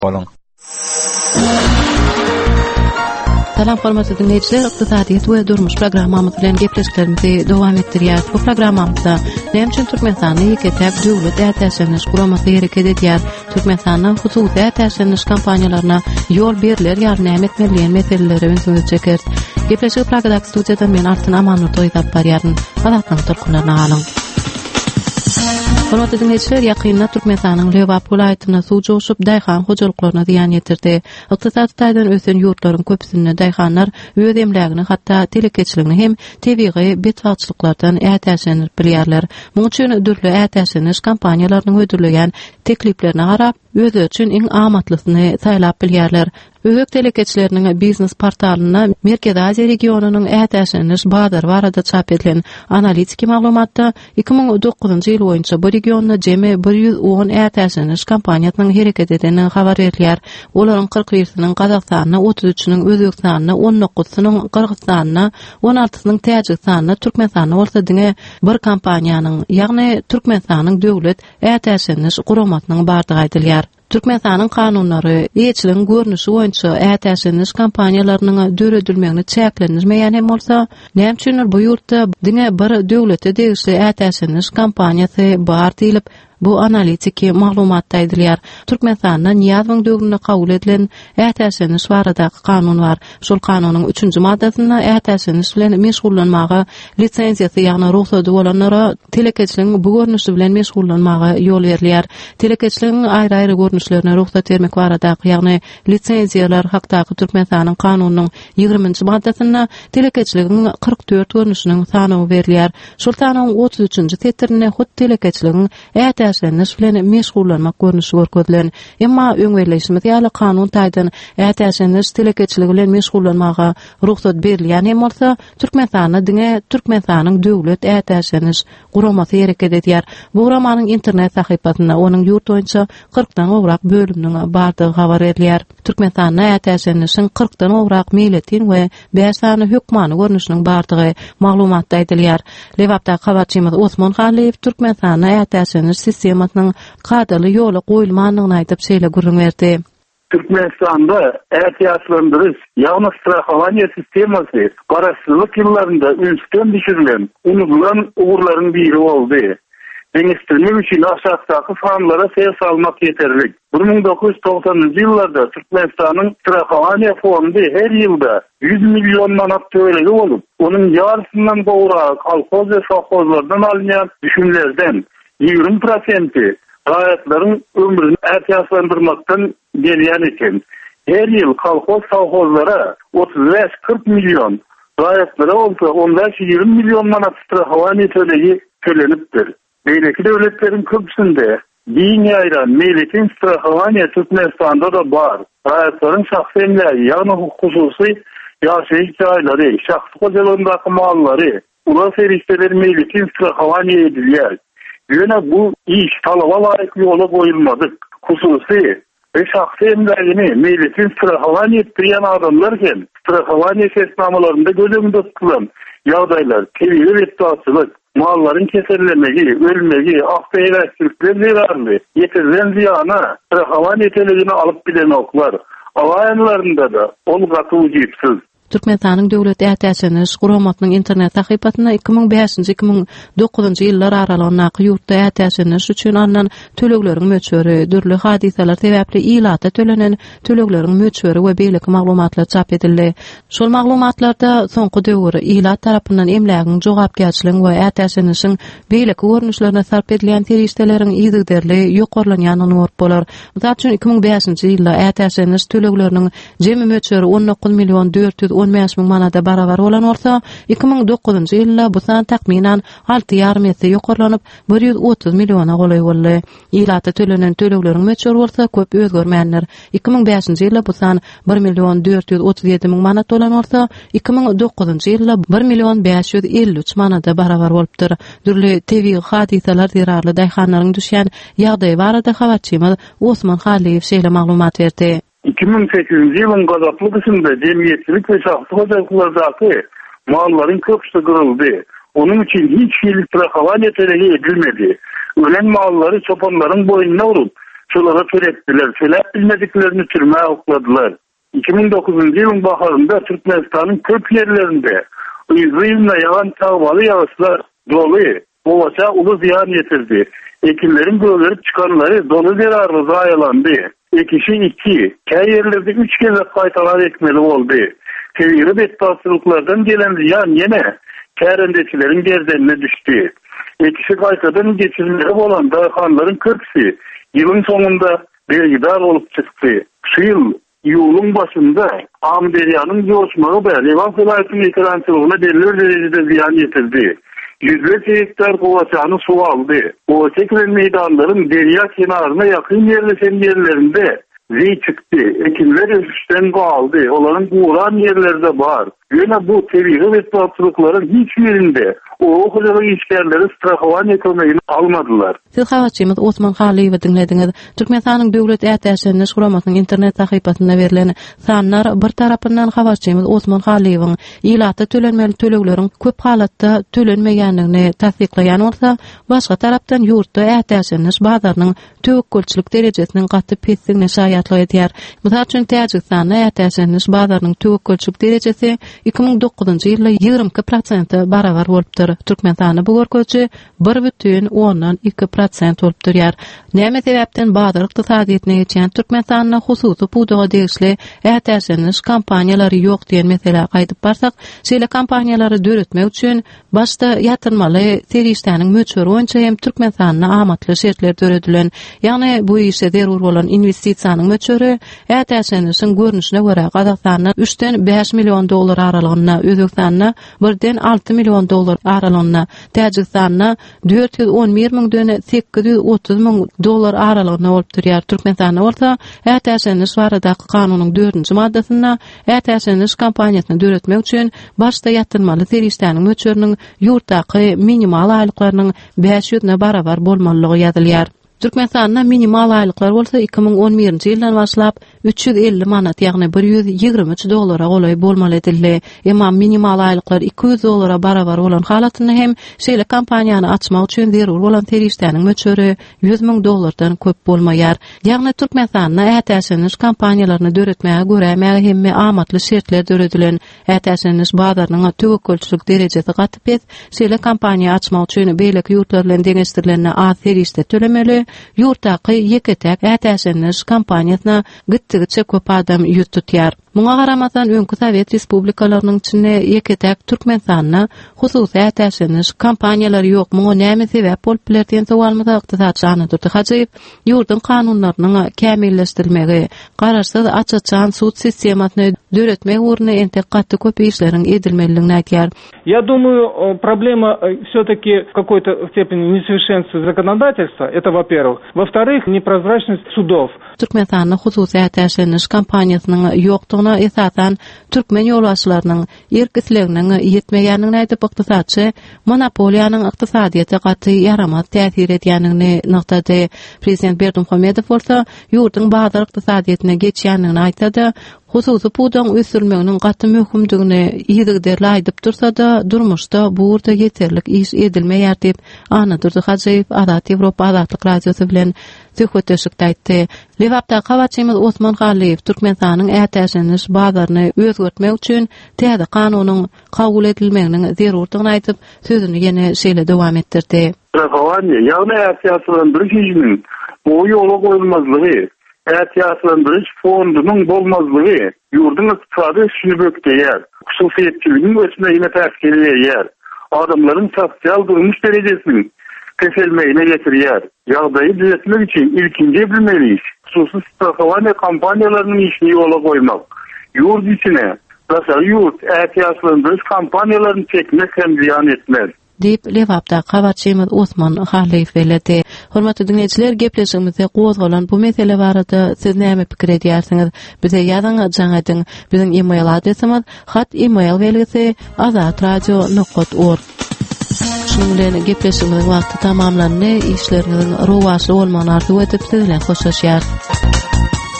bolun. Salam hormatly dinleyijiler, Iqtisadiyet we durmuş programmamyz bilen gepleşiklerimizi dowam etdirýär. Bu programmamyzda näme üçin Türkmenistanyň ýeketäk döwlet ätäşleniş guramasy hereket edýär? Türkmenistanyň hususy ätäşleniş kampaniýalaryna ýol beriler ýa näme etmeliýän meseleleri öňe çeker. Gepleşik programda studiýada men Artyn Amanur toýdap barýaryn. Adatlyň türkmenlerine galyň. Hormatly dinleyijiler, ýakynda Türkmenistanyň Lewap welaýatyna suw joşup daýhan hojalyklaryna ziýan ýetirdi. Ykdysady taýdan ösen ýurtlaryň köpsinde daýhanlar öz emlegini, hatda telekeçiligini hem tebigy betwagçylyklardan ätäşlenip bilýärler. Muňa üçin dürli ätäşleniş kampaniýalarynyň ödülýän tekliplerine garap özü üçin iň amatlysyny saýlap bilýärler. Özök telekeçileriniň biznes portalyna Merkez Aziýa regionunyň ätäşleniş bazary barada çap edilen analitik maglumatda 2009-njy ýyl boýunça bu regionda jemi 110 ätäşleniş kampaniýasynyň hereket edenini habar berýär. Olaryň 41-siniň Gazagstanyna, 33-siniň Özbekistanyna, 19-siniň Kyrgyzstanyna, 16-siniň Täjikistanyna, Türkmenistanyna bolsa diňe bir kampaniýanyň, ýagny Türkmenistanyň döwlet ätäşleniş guramasynyň bardygy aýdylýar. Türkmenistanyň kanunlary ýeçiliň görnüşi boýunça ätäşleniş kampaniýalarynyň döredilmegini çäklendirmeýän hem bolsa, näme üçin bu ýurtda diňe bir döwlete degişli ätäşleniş kampaniýasy bar diýilip bu analitik maglumatda aýdylýar. Türkmenistanyň Niýazowyň döwründe kabul edilen ätäşleniş baradaky kanun bar. Şol kanunyň 3-nji maddasyna ätäşleniş bilen meşgullanmagy lisensiýasy ýagny ruhsaty bolanlara telekeçiligiň bu görnüşi bilen meşgullanmagy ýol berilýär. Telekeçiligiň aýry-aýry görnüşlerine ruhsat bermek baradaky ýagny lisensiýalar hakdaky Türkmenistanyň kanunynyň 20-nji maddasyna telekeçiligiň 44 görnüşiniň sanawy berilýär. Şol sanawyň 33-nji setirine hut telekeçiligiň ätäşleniş bilen meşgullanmak görnüşi görkezlen. Emma öňerleşmesi ýaly kanun taýdan ätäşleniş telekeçiligi bilen meşgullanmaga ruhsat berilýän hem bolsa, Türkmenistanyň diňe Türkmenistanyň döwlet ätäşleniş guramasy hereket edýär. Bu guramanyň internet sahypasyna onuň ýurt boýunça 40-dan gowrak bölümniň bardygy habar edilýär. Türkmenistanyň ätäşlenişiň 40-dan gowrak milletin we 5 sany hökmany görnüşiniň bardygy maglumatda aýdylýar. Lewapda habarçymyz Osman Haliýew Türkmenistanyň ätäşleniş sistemasynyň gadaly ýoly goýulmanyny aýdyp şeýle gurrun berdi. Türkmenistanda ätäşlendiriş ýagny strahowaniýa sistemasy garaşsyzlyk ýyllarynda ünsden düşürilen, unutulan ugurlaryň biri boldy. Deňişdirmek üçin aşağıdaky fanlara ses almak ýeterlik. 1990-njy ýyllarda Türkmenistanyň strahowaniýa fondy her ýylda 100 milyon manat töweregi bolup, onuň ýarysyndan gowrak kolhoz we sowhozlardan alınýan düşümlerden 20% raýatlaryň ömrüni ätäşlendirmekden gelýän eken. Her ýyl kolhoz sowhozlara 35-40 milyon, raýatlara bolsa 15-20 milyon manat strahowaniýa төлegi tölenipdir. Beýleki döwletleriň köpsinde diň ýaýran milletin strahowaniýa Türkmenistanda da bar. Raýatlaryň şahsy emlegi, ýagny hususy ýaşaýyş ýaýlary, şahsy hojalygyndaky mallary, ular ferişteleri milletin strahowaniýa edilýär. Ýöne bu iş talaba laýyk ýola goýulmadyk. Hususy ve şahsy emlegini milletin strahowaniýa etdirýän adamlarken strahowaniýa şertnamelerinde gözlemde tutulan ýagdaýlar, tebigy betwagçylyk, malların keserlemegi, ölmegi, ahtaýlaşçylyklar zerarly, ýetilen ziýana strahowaniýa telegini alyp bilen oklar. Awaýanlarynda da ol gatyjypsyz. Türkmenistanyň döwlet ätäşleniş guramasynyň internet sahypasyna 2005-2009-njy ýyllar aralygyndaky ýurtda ätäşleniş üçin alınan tölekleriň möçberi, dürli hadiseler sebäpli ilata tölenen tölekleriň möçberi we beýleki maglumatlar çap edildi. Şol maglumatlarda soňky döwür ilat tarapyndan emlägiň jogapkärçiligi we ätäşlenişiň beýleki görnüşlerine sarp edilen terişdeleriň ýygyderli ýokarlanýanyny görüp bolar. Mutat üçin 2005-njy ýylda ätäşleniş tölekläriniň jemi möçberi 19 milyon 415 000 manada barabar bolan bolsa, 2009-njy ýylda bu san takminan 6,5 ýokarlanyp 130 milyona golay boldy. Ýylata tölenen tölekleriň möçberi bolsa köp özgermänler. 2005-njy ýylda bu san 1 milyon 437 000 manat bolan bolsa, 2009-njy ýylda 1 milyon 553 manada barabar bolupdyr. Dürli tebi hadiseler zerarly daýhanlaryň düşýän ýagdaý barada habarçymyz Osman Haliýew şeýle maglumat berdi. 2008-nji ýylyň gazaply kysymda jemgyýetçilik we şahsy hojalyklary malların köpüsi kırıldy. Onun için hiç strahowaniýa telegi edilmedi. Ölen malları çopanların boynuna vurup şolara töretdiler. Söylep bilmediklerini türmeye okladılar. 2009 yılın baharında Türkmenistan'ın köp yerlerinde yılına yalan çağvalı yağışlar dolu, Boğaça ulu ziyan getirdi. Ekinlerin gölgerip çıkanları dolu zararlı zayalandı. Ekişi 2, köy yerlerde 3 kez kaytalar ekmeli oldu. Tevhiri bettasılıklardan gelen ziyan yine kərendeçilerin gerdenine düştü. Ekişi kaytadan geçirilmeli olan dağhanların 40'sı yılın sonunda belgidar olup çıktı. Şu yıl yolun başında Amderiyanın coşmağı ve Levan Fılayet'in ekrançılığına belirli derecede ziyan getirdi. Yüzlerce hektar Boğaçanı su aldı. Boğaçak meydanların derya kenarına yakın yerleşen yerlerinde çıktı. Ekinler üstten kaldı. Onların kuğulan yerlerde var. Yine bu tevhiri ve tatlıkların hiçbirinde o hocalık işlerleri strahovan ekonomiyi almadılar. Siz havatçımız Osman Xaliyevi dinlediniz. Türkmenistan'ın Döwlet Ätäşini Şuramatın internet sahypasynda berilen sanlar bir tarapyndan havatçymız Osman Xaliyewiň ýylatda tölenmeli tölekleriň köp halatda tölenmeýändigini tasdiklaýan bolsa, başga tarapdan ýurtda ätäşiniş bazarynyň töwekkülçilik derejesiniň gaty pesdigine şaýatlyk edýär. Mysal üçin Täjikistanda ätäşiniş bazarynyň töwekkülçilik derejesi 2009-njy ýylda 22% barabar bolupdyr. Türkmenistanda bu görkeçi 1,2% bolup durýar. Näme sebäpden bazar ykdysadyetine geçen Türkmenistanyň hususy puduga degişli ätäşiniş kampaniýalary ýok diýen mesele gaýdyp barsak, şeýle kampaniýalary döretmek üçin başda ýatyrmaly serişdäniň möçberi boýunça hem Türkmenistanyň amatly şertler döredilen, ýagny bu işe zerur bolan investisiýanyň möçberi ätäşiniň görnüşine görä Gazakstanyň 3-den 5 million dollar aralygyna, Özbekistanyň 1-den 6 million dollar aralygyna, Täjikistanyň 411 miňden 830 miň dollar aralygyna bolup durýar. Türkmenistanyň bolsa ätäşiniş baradaky kanunyň 4-nji maddasyna ätäşiniş kampaniýasyny döretmek üçin başda ýatyrmaly serişdäniň möçberiniň ýurtdaky minimal aýlyklarynyň 500-ne barabar bolmalylygy ýazylýar. Türkmenistanda minimal aýlyklar bolsa 2011-nji ýyldan başlap 350 manat, ýagny 123 dollara golay bolmaly edildi. Emma minimal aýlyklar 200 dollara barabar bolan halatyny hem şeýle kampaniýany açmak üçin zerur bolan serişdäniň möçberi 100 000 dollardan köp bolmaýar. Ýagny Türkmenistanda ätäşiniş kampaniýalaryny döretmäge görä hem amatly şertler döredilen ätäşiniş bazarynyň töwekkülçilik derejesi gatyp şeýle kampaniýa açmak üçin beýlek ýurtlar bilen deňeşdirilen az serişde tölemeli. Ýurtdaky ýeketek ätäşiniş kampaniýasyna gitdigiçe köp adam ýüz tutýar. Muňa garamazdan öňkü Sowet respublikalarynyň içinde ýeketek Türkmenistanyna hususy ätäşiniş kampaniýalary ýok. Muňa näme sebäp bolup biler diýen sowalmyza ykdysatçy Anadur Hajaýew ýurdun kanunlarynyň kämilleşdirilmegi, garaşsyz açyçan sud sistemasyny döretmek urny entek gatty köp işleriň edilmeliligini aýtýar. Я думаю, проблема все-таки в какой-то степени несовершенства законодательства, это во-первых. Во-вторых, непрозрачность судов. Türkmenistanyň hususy ätäşiniş kampaniýasynyň ýokdugyna esasan türkmen ýolbaşçylarynyň erkisliginiň ýetmeýändigini aýdyp ykdysatçy monopoliýanyň ykdysadyýete gaty ýaramaz täsir edýändigini noktada Prezident Berdimuhamedow bolsa ýurdun bazar ykdysadyýetine geçýändigini aýtdy. Hususy pudan ösürmeginiň gaty möhümdigini ýygyderli aýdyp dursa da durmuşda bu urda ýeterlik iş edilmeýär diýip Anadur Hajaýew Azat Ýewropa Azatlyk radiosy bilen söhbetleşikde aýtdy. Lewapda havatçymyz Osman Xaliyew Türkmenistanyň ätäşiniş bazaryny özgertmek üçin täze kanunyň kabul edilmeginiň zerurdygyny aýtyp sözüni ýene şeýle dowam etdirdi. Ýagny ätäşiniň bu ýola goýulmazlygy, ätäşiniň fondunyň bolmazlygy ýurdun ykdysady şunu bökdeýär. Hususiýetçiligiň ösüne ýene täsir edýär. Adamlaryň sosial durmuş derejesini keselmegine getirýär. Ýagdaýy düzeltmek üçin ilkinji bilmeliyiz. Hususy strahowaňa kampaniýalarynyň işini ýola goýmak. Ýurt içine, ýurt ätäşiniň kampaniýalaryny çekmek hem ziyan etmez. Deyip Lewapda havatçymyz Osman Xaliyew beledi. Hormatly dinleyijiler, gepleşigimizde gozgalan bu mesele barada siz näme pikir edýärsiňiz? Bize ýazyň, jaňadyň. Biziň e-mail adresimiz hat@email belgisi azatradio.org. Şunu bilen gepleşigimiz wagty tamamlandy. İşleriňiziň rowaşly bolmagyny arzu edip sizle hoşlaşýar.